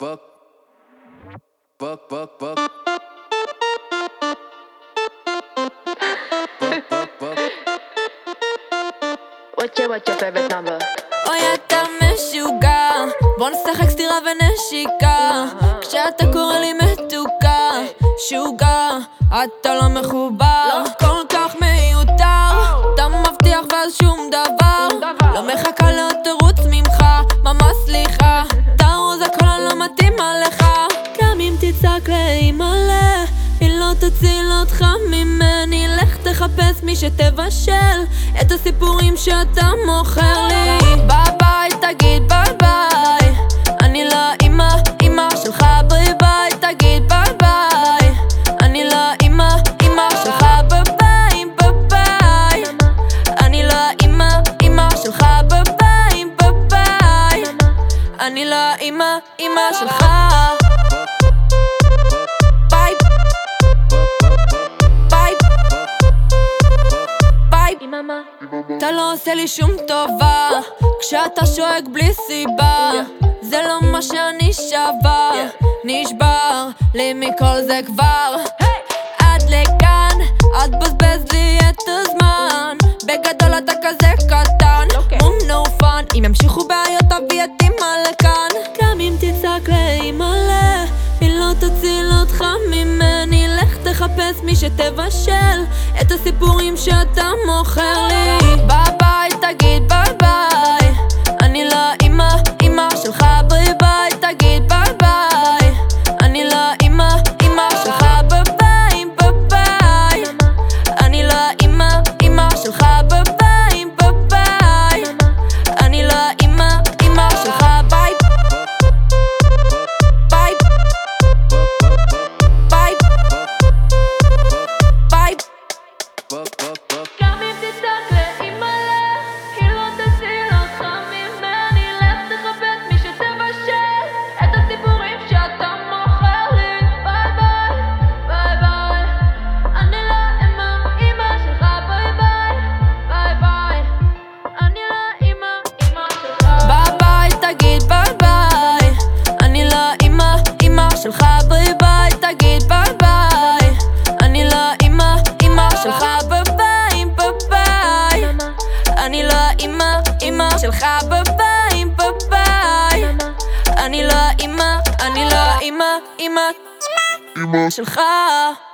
Buck. What's your favorite number? אוי אתה משוגע, בוא נשחק סתירה ונשיקה. כשאתה קורא לי מתוקה, שוגע, אתה לא מחובר. כל כך מיותר, אתה מבטיח ואז שום דבר. לא מחכה לעוד תירוץ ממך, ממש סליחה. תרוז הכל אני לא מתאימה לך. גם אם תצעק לאימא'לה, היא לא תציל אותך ממני. לך תחפש מי שתבשל את הסיפורים שאתה מוכר לי. ביי ביי תגיד ביי ביי, אני לא אמא שלך. ביי ביי תגיד ביי ביי, אני לא אמא שלך. ביי ביי ביי ביי, אני לא אמא שלך. ביי ביי ביי ביי, אני לא אמא שלך. אתה לא עושה לי שום טובה כשאתה שואג בלי סיבה. זה לא מה שאני שווה, נשבר לי מכל זה כבר. עד לכאן, אל תבזבז לי את הזמן. בגדול אתה כזה קטן, no fun. אם ימשיכו בעיות תביא את אמא לכאן. גם אם תצעק לאימא'לה, היא לא תציל אותך ממני. לך תחפש מי שתבשל את הסיפורים שאתה מוכר לי. ביי ביי תגיד ביי ביי, אני לא אמא שלך. ביי ביי תגיד ביי ביי, אני לא אמא שלך. ביי ביי ביי ביי, אני לא אמא שלך. ביי ביי ביי ביי, אני לא אמא שלך. ביי ביי ביי ביי. גם אם תצעק לאימא'לה, היא לא תציל אותך ממני. לך תחפש מי שתבשל את הסיפורים שאתה מוכר לי. ביי ביי ביי ביי, אני לא אמא שלך. ביי ביי ביי ביי, אני לא אמא שלך. ביי ביי תגיד ביי ביי, אני לא אמא שלך. ביי ביי תגיד ביי ביי, אני לא אמא שלך. ביי ביי ביי ביי, אני לא אמא שלך. ביי ביי ביי ביי, אני לא אמא שלך.